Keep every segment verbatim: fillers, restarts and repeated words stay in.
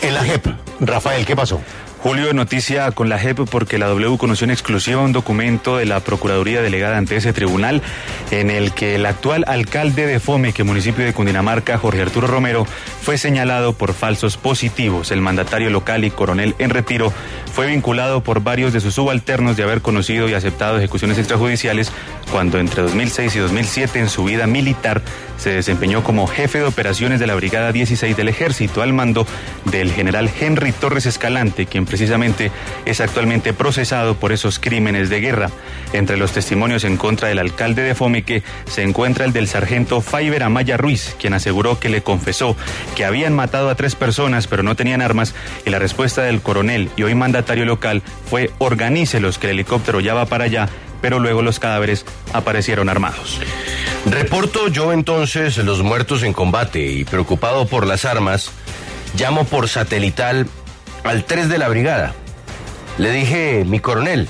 En la J E P, Rafael, ¿qué pasó? Julio, noticia con la J E P porque la W conoció en exclusiva un documento de la Procuraduría delegada ante ese tribunal en el que el actual alcalde de Fomeque, municipio de Cundinamarca, Jorge Arturo Romero, fue señalado por falsos positivos. El mandatario local y coronel en retiro fue vinculado por varios de sus subalternos de haber conocido y aceptado ejecuciones extrajudiciales cuando entre dos mil seis y dos mil siete en su vida militar se desempeñó como jefe de operaciones de la Brigada dieciséis del Ejército al mando del general Henry Torres Escalante, quien precisamente es actualmente procesado por esos crímenes de guerra. Entre los testimonios en contra del alcalde de Fomeque se encuentra el del sargento Faiber Amaya Ruiz, quien aseguró que le confesó que habían matado a tres personas pero no tenían armas, y la respuesta del coronel y hoy mandatario local fue: organícelos, que el helicóptero ya va para allá, pero luego los cadáveres aparecieron armados. Reporto yo entonces los muertos en combate y preocupado por las armas, llamo por satelital al tres de la brigada. Le dije: mi coronel,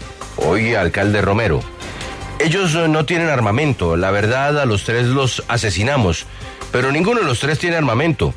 hoy alcalde Romero, ellos no tienen armamento, la verdad a los tres los asesinamos, pero ninguno de los tres tiene armamento.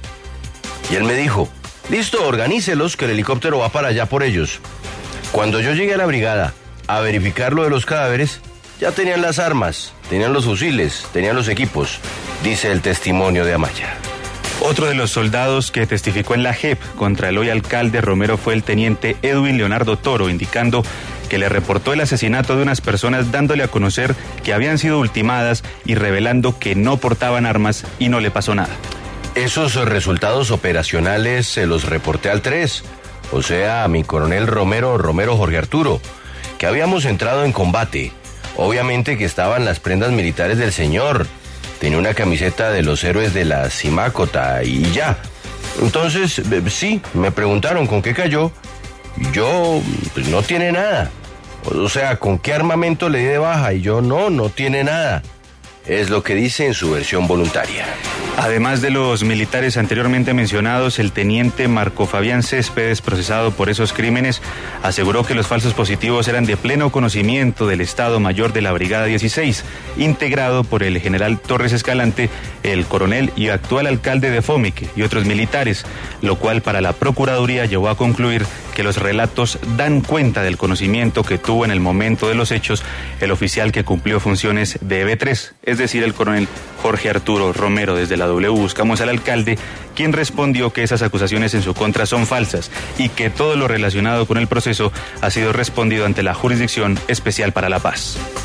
Y él me dijo: listo, organícelos, que el helicóptero va para allá por ellos. Cuando yo llegué a la brigada a verificar lo de los cadáveres, ya tenían las armas, tenían los fusiles, tenían los equipos, dice el testimonio de Amaya. Otro de los soldados que testificó en la J E P contra el hoy alcalde Romero fue el teniente Edwin Leonardo Toro, indicando que le reportó el asesinato de unas personas, dándole a conocer que habían sido ultimadas y revelando que no portaban armas y no le pasó nada. Esos resultados operacionales se los reporté al tres, o sea, a mi coronel Romero, Romero Jorge Arturo, que habíamos entrado en combate. Obviamente que estaban las prendas militares del señor, tenía una camiseta de los héroes de la Simácota y ya. Entonces, sí, me preguntaron con qué cayó, y yo, pues no tiene nada. O sea, ¿con qué armamento le di de baja? Y yo, no, no tiene nada. Es lo que dice en su versión voluntaria. Además de los militares anteriormente mencionados, el teniente Marco Fabián Céspedes, procesado por esos crímenes, aseguró que los falsos positivos eran de pleno conocimiento del Estado Mayor de la Brigada dieciséis, integrado por el general Torres Escalante, el coronel y actual alcalde de Fomeque y otros militares, lo cual para la Procuraduría llevó a concluir que los relatos dan cuenta del conocimiento que tuvo en el momento de los hechos el oficial que cumplió funciones de E B tres, es decir, el coronel Jorge Arturo Romero. Desde la W buscamos al alcalde, quien respondió que esas acusaciones en su contra son falsas y que todo lo relacionado con el proceso ha sido respondido ante la Jurisdicción Especial para la Paz.